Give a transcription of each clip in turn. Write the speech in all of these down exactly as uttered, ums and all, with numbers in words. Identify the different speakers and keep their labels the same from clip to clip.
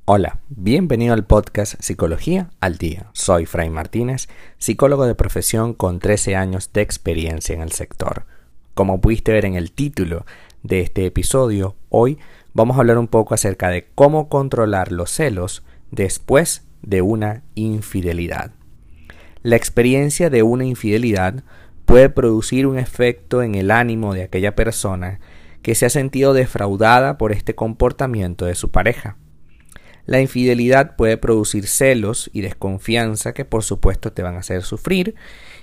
Speaker 1: Hola, bienvenido al podcast Psicología al Día. Soy Fray Martínez, psicólogo de profesión con trece años de experiencia en el sector. Como pudiste ver en el título de este episodio, hoy vamos a hablar un poco acerca de cómo controlar los celos después de una infidelidad. La experiencia de una infidelidad puede producir un efecto en el ánimo de aquella persona que se ha sentido defraudada por este comportamiento de su pareja. La infidelidad puede producir celos y desconfianza que por supuesto te van a hacer sufrir,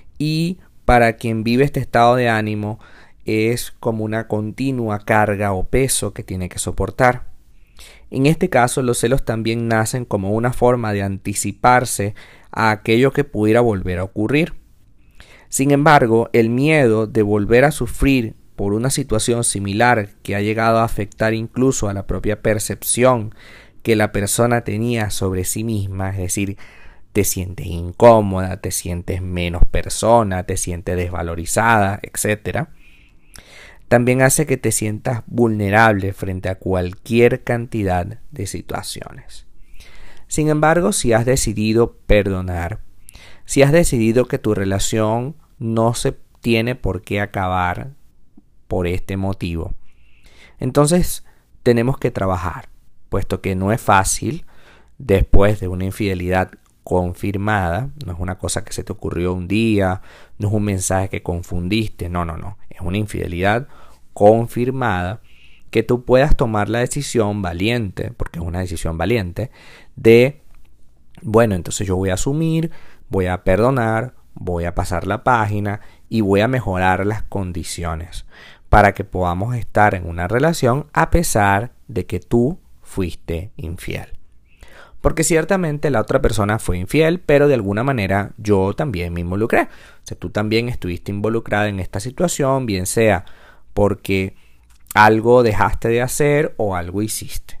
Speaker 1: y para quien vive este estado de ánimo es como una continua carga o peso que tiene que soportar. En este caso, los celos también nacen como una forma de anticiparse a aquello que pudiera volver a ocurrir. Sin embargo, el miedo de volver a sufrir por una situación similar que ha llegado a afectar incluso a la propia percepción que la persona tenía sobre sí misma, es decir, te sientes incómoda, te sientes menos persona, te sientes desvalorizada, etcétera, también hace que te sientas vulnerable frente a cualquier cantidad de situaciones. Sin embargo, si has decidido perdonar, si has decidido que tu relación no se tiene por qué acabar por este motivo, entonces tenemos que trabajar, puesto que no es fácil después de una infidelidad confirmada. No es una cosa que se te ocurrió un día, no es un mensaje que confundiste, no, no, no, es una infidelidad confirmada, que tú puedas tomar la decisión valiente, porque es una decisión valiente, de, bueno, entonces yo voy a asumir, voy a perdonar, voy a pasar la página y voy a mejorar las condiciones para que podamos estar en una relación a pesar de que tú fuiste infiel. Porque ciertamente la otra persona fue infiel, pero de alguna manera yo también me involucré. O sea, tú también estuviste involucrada en esta situación, bien sea porque algo dejaste de hacer o algo hiciste.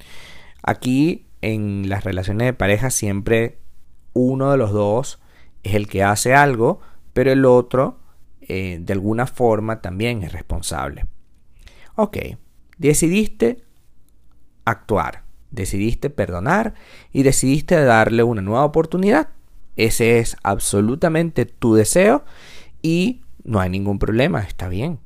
Speaker 1: Aquí en las relaciones de pareja siempre uno de los dos es el que hace algo, pero el otro eh, de alguna forma también es responsable. Ok, decidiste actuar, decidiste perdonar y decidiste darle una nueva oportunidad. Ese es absolutamente tu deseo y no hay ningún problema, está bien.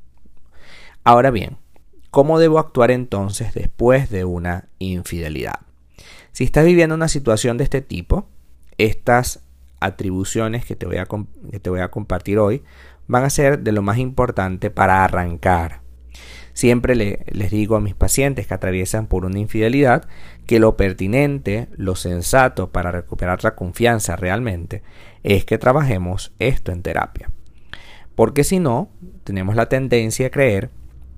Speaker 1: Ahora bien, ¿cómo debo actuar entonces después de una infidelidad? Si estás viviendo una situación de este tipo, estas atribuciones que te voy a, que te voy a compartir hoy van a ser de lo más importante para arrancar. Siempre le, les digo a mis pacientes que atraviesan por una infidelidad que lo pertinente, lo sensato para recuperar la confianza realmente es que trabajemos esto en terapia. Porque si no, tenemos la tendencia a creer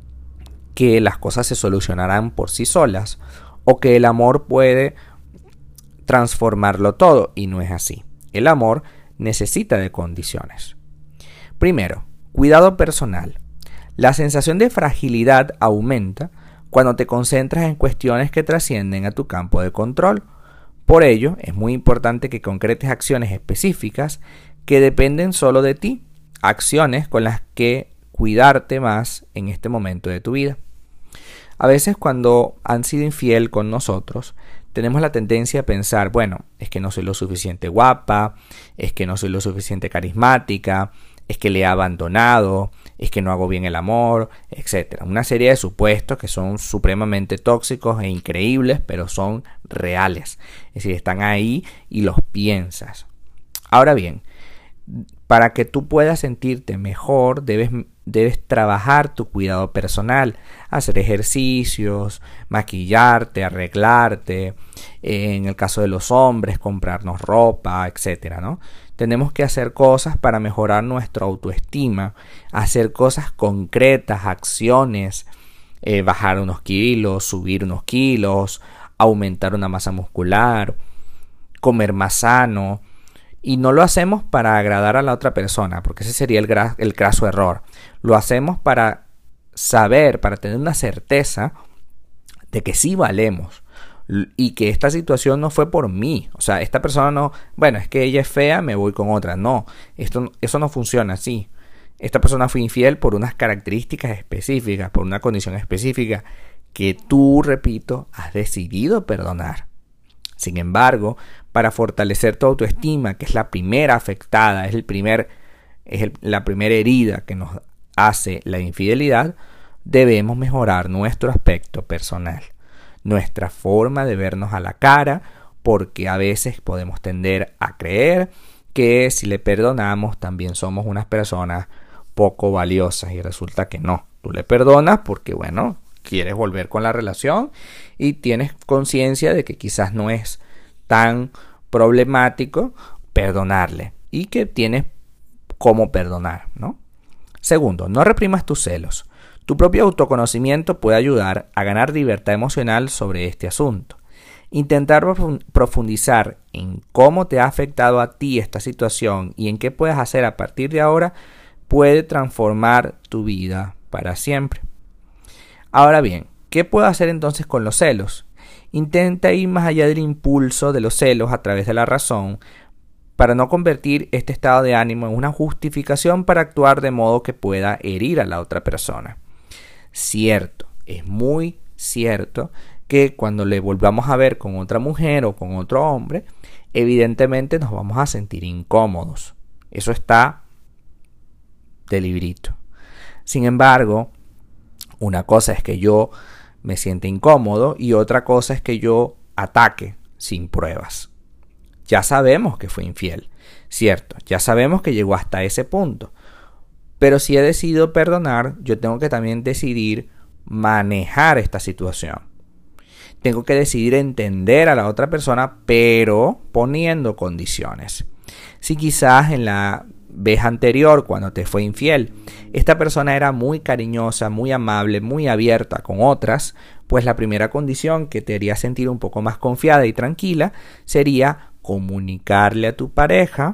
Speaker 1: que las cosas se solucionarán por sí solas o que el amor puede transformarlo todo, y no es así. El amor necesita de condiciones. Primero, cuidado personal. La sensación de fragilidad aumenta cuando te concentras en cuestiones que trascienden a tu campo de control. Por ello, es muy importante que concretes acciones específicas que dependen solo de ti, acciones con las que cuidarte más en este momento de tu vida. A veces cuando han sido infiel con nosotros, tenemos la tendencia a pensar, bueno, es que no soy lo suficiente guapa, es que no soy lo suficiente carismática, es que le he abandonado, es que no hago bien el amor, etcétera. Una serie de supuestos que son supremamente tóxicos e increíbles, pero son reales. Es decir, están ahí y los piensas. Ahora bien, para que tú puedas sentirte mejor, debes, debes trabajar tu cuidado personal, hacer ejercicios, maquillarte, arreglarte, en el caso de los hombres, comprarnos ropa, etcétera, ¿no? Tenemos que hacer cosas para mejorar nuestra autoestima, hacer cosas concretas, acciones, eh, bajar unos kilos, subir unos kilos, aumentar una masa muscular, comer más sano. Y no lo hacemos para agradar a la otra persona, porque ese sería el, gra- el craso error. Lo hacemos para saber, para tener una certeza de que sí valemos y que esta situación no fue por mí. O sea, esta persona no, bueno, es que ella es fea, me voy con otra. No, esto, eso no funciona así. Esta persona fue infiel por unas características específicas, por una condición específica que tú, repito, has decidido perdonar. Sin embargo, para fortalecer tu autoestima, que es la primera afectada, es, el primer, es el, la primera herida que nos hace la infidelidad, debemos mejorar nuestro aspecto personal, nuestra forma de vernos a la cara, porque a veces podemos tender a creer que si le perdonamos también somos unas personas poco valiosas y resulta que no. Tú le perdonas porque, bueno, quieres volver con la relación y tienes conciencia de que quizás no es tan problemático perdonarle y que tienes cómo perdonar, ¿no? Segundo, no reprimas tus celos. Tu propio autoconocimiento puede ayudar a ganar libertad emocional sobre este asunto. Intentar profundizar en cómo te ha afectado a ti esta situación y en qué puedes hacer a partir de ahora puede transformar tu vida para siempre. Ahora bien, ¿qué puedo hacer entonces con los celos? Intenta ir más allá del impulso de los celos a través de la razón para no convertir este estado de ánimo en una justificación para actuar de modo que pueda herir a la otra persona. Cierto, es muy cierto que cuando le volvamos a ver con otra mujer o con otro hombre, evidentemente nos vamos a sentir incómodos. Eso está de librito. Sin embargo, una cosa es que yo me sienta incómodo y otra cosa es que yo ataque sin pruebas. Ya sabemos que fue infiel, cierto, ya sabemos que llegó hasta ese punto. Pero si he decidido perdonar, yo tengo que también decidir manejar esta situación. Tengo que decidir entender a la otra persona, pero poniendo condiciones. Si quizás en la vez anterior, cuando te fue infiel, esta persona era muy cariñosa, muy amable, muy abierta con otras, pues la primera condición que te haría sentir un poco más confiada y tranquila sería comunicarle a tu pareja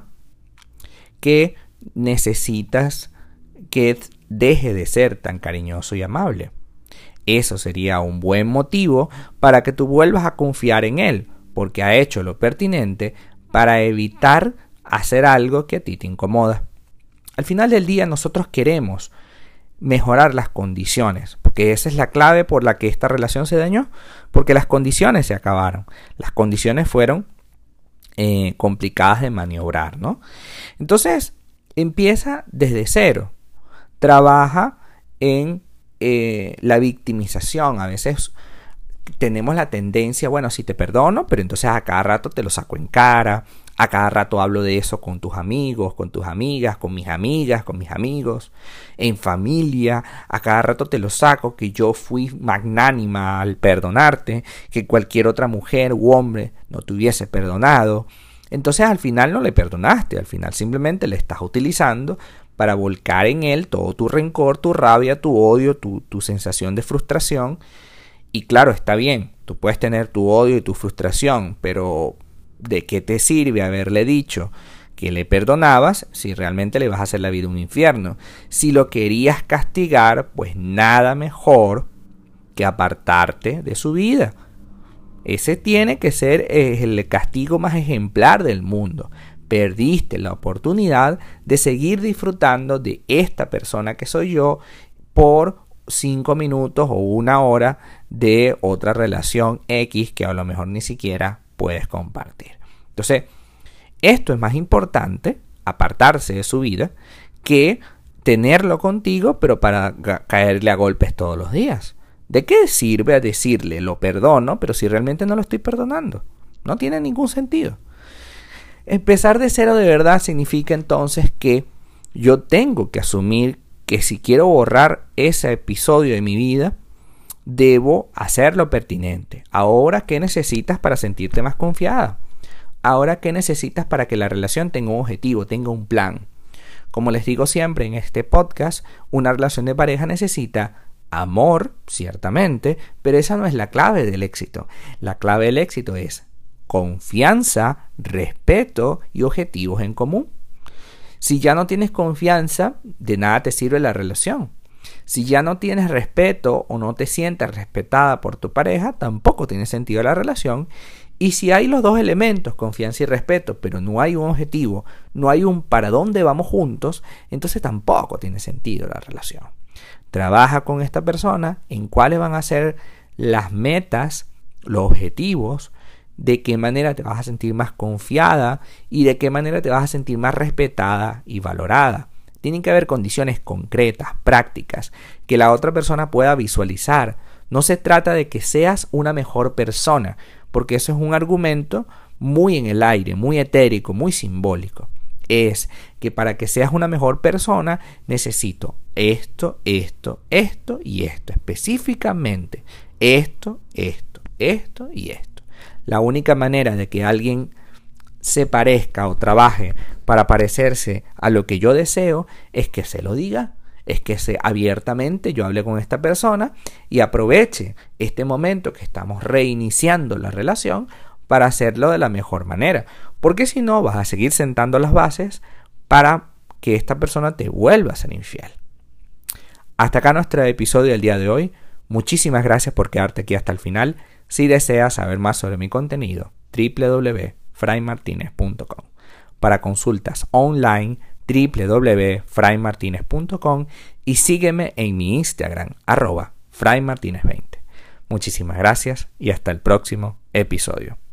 Speaker 1: que necesitas que deje de ser tan cariñoso y amable. Eso sería un buen motivo para que tú vuelvas a confiar en él, porque ha hecho lo pertinente para evitar hacer algo que a ti te incomoda. Al final del día nosotros queremos mejorar las condiciones, porque esa es la clave por la que esta relación se dañó, porque las condiciones se acabaron. Las condiciones fueron eh, complicadas de maniobrar, ¿no? Entonces, empieza desde cero. Trabaja en eh, la victimización. A veces tenemos la tendencia, bueno, sí te perdono, pero entonces a cada rato te lo saco en cara, a cada rato hablo de eso con tus amigos, con tus amigas, con mis amigas, con mis amigos, en familia, a cada rato te lo saco, que yo fui magnánima al perdonarte, que cualquier otra mujer u hombre no te hubiese perdonado. Entonces al final no le perdonaste, al final simplemente le estás utilizando para volcar en él todo tu rencor, tu rabia, tu odio, tu, tu sensación de frustración. Y claro, está bien, tú puedes tener tu odio y tu frustración, pero ¿de qué te sirve haberle dicho que le perdonabas si realmente le vas a hacer la vida un infierno? Si lo querías castigar, pues nada mejor que apartarte de su vida. Ese tiene que ser el castigo más ejemplar del mundo. Perdiste la oportunidad de seguir disfrutando de esta persona que soy yo por cinco minutos o una hora de otra relación X que a lo mejor ni siquiera puedes compartir. Entonces, esto es más importante, apartarse de su vida, que tenerlo contigo, pero para caerle a golpes todos los días. ¿De qué sirve decirle lo perdono, pero si realmente no lo estoy perdonando? No tiene ningún sentido. Empezar de cero de verdad significa entonces que yo tengo que asumir que si quiero borrar ese episodio de mi vida, debo hacer lo pertinente. Ahora, ¿qué necesitas para sentirte más confiada? Ahora, ¿qué necesitas para que la relación tenga un objetivo, tenga un plan? Como les digo siempre en este podcast, una relación de pareja necesita amor, ciertamente, pero esa no es la clave del éxito. La clave del éxito es confianza, respeto y objetivos en común. Si ya no tienes confianza, de nada te sirve la relación. Si ya no tienes respeto o no te sientes respetada por tu pareja, tampoco tiene sentido la relación. Y si hay los dos elementos, confianza y respeto, pero no hay un objetivo, no hay un para dónde vamos juntos, entonces tampoco tiene sentido la relación. Trabaja con esta persona en cuáles van a ser las metas, los objetivos de qué manera te vas a sentir más confiada y de qué manera te vas a sentir más respetada y valorada. Tienen que haber condiciones concretas, prácticas, que la otra persona pueda visualizar. No se trata de que seas una mejor persona, porque eso es un argumento muy en el aire, muy etérico, muy simbólico. Es que para que seas una mejor persona necesito esto, esto, esto y esto. Específicamente esto, esto, esto y esto. La única manera de que alguien se parezca o trabaje para parecerse a lo que yo deseo es que se lo diga, es que se abiertamente yo hable con esta persona y aproveche este momento que estamos reiniciando la relación para hacerlo de la mejor manera, porque si no vas a seguir sentando las bases para que esta persona te vuelva a ser infiel. Hasta acá nuestro episodio del día de hoy. Muchísimas gracias por quedarte aquí hasta el final. Si deseas saber más sobre mi contenido, doble u doble u doble u punto fray martinez punto com. Para consultas online, doble u doble u doble u punto fray martinez punto com y sígueme en mi Instagram, arroba fray martinez veinte. Muchísimas gracias y hasta el próximo episodio.